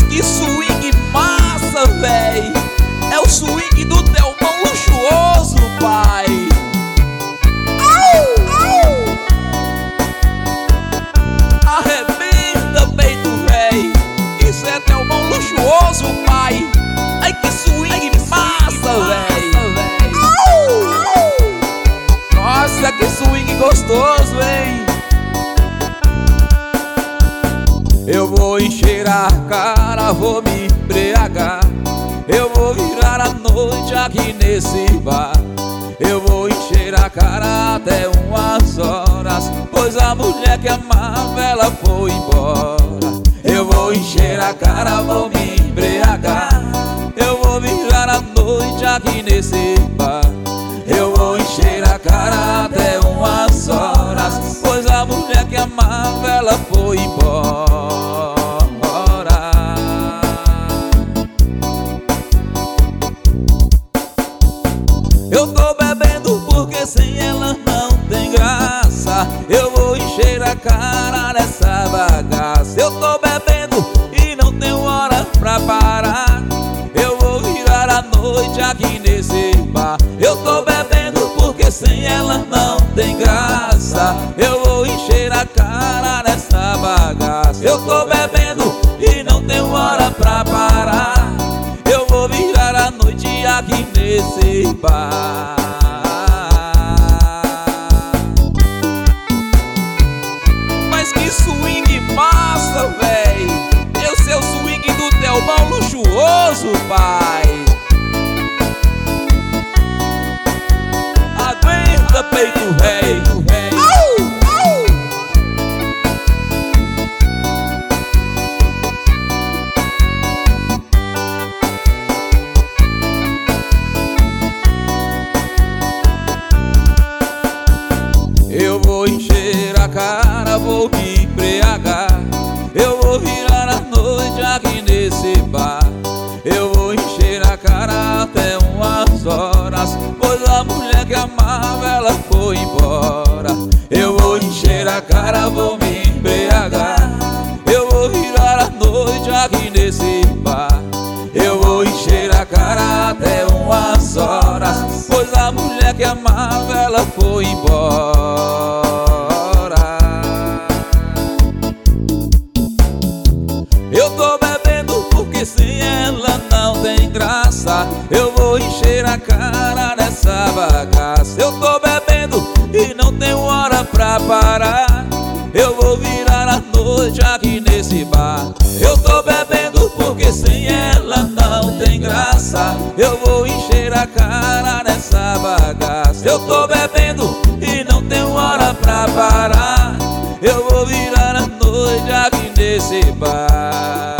que swing massa, véi. É o swing do Telmão luxuoso, pai. Arrebenta, peito, véi. Isso é Telmão luxuoso, pai. Ai, que swing massa, véi. Nossa, que swing gostoso, hein? Eu vou encher a cara, vou me embriagar. Eu vou virar a noite aqui nesse bar. Eu vou encher a cara até umas horas, pois a mulher que amava ela foi embora. Eu vou encher a cara, vou me embriagar. Eu vou virar a noite aqui nesse bar. Eu vou encher a cara até umas horas, pois a mulher que amava ela foi embora. Eu tô bebendo porque sem ela não tem graça. Eu vou encher a cara dessa bagaça. Eu tô bebendo e não tenho hora pra parar. Eu vou virar a noite aqui nesse bar. Eu tô bebendo porque sem ela não tem graça. Eu vou encher a cara dessa bagaça. Eu tô bebendo e não tenho hora pra parar. Eu vou virar a noite aqui nesse bar. Mas que swing massa, véi. Esse é o swing do Telmão luxuoso, pai. Aguenta, peito, véi. Eu vou encher a cara, vou me embriagar. Eu vou virar a noite aqui nesse bar. Eu vou encher a cara até umas horas, pois a mulher que amava ela foi embora. Eu vou encher a cara, vou me embriagar. Eu vou virar a noite aqui nesse bar. Eu vou encher a cara até umas horas, pois a mulher que amava ela foi embora. Eu tô bebendo porque sem ela não tem graça. Eu vou encher a cara dessa bagaça. Eu tô bebendo e não tenho hora pra parar. Eu vou virar a noite aqui nesse bar. Eu tô bebendo porque sem ela não tem graça. Eu vou encher a cara dessa bagaça. Eu tô bebendo e não tenho hora pra parar. Eu vou virar a noite aqui nesse bar.